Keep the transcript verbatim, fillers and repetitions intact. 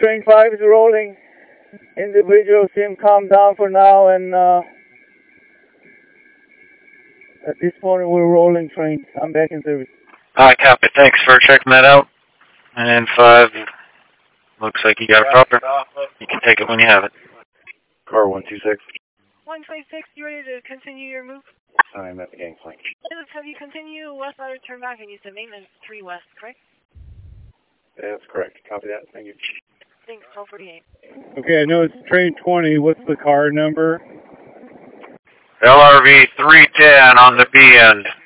train five is rolling. Individual sim, calm down for now, and uh, at this point we're rolling train. I'm back in service. Alright, copy. Thanks for checking that out. And five, looks like you got it proper. You can take it when you have it. Car one two six. one two six, you ready to continue your move? I'm at the gangplank. Let's have you continue west side, turn back, and use the maintenance three west, correct? Yeah, that's correct. Copy that. Thank you. Thanks, twelve forty-eight. Okay, I know it's train twenty. What's the car number? L R V three ten on the B end.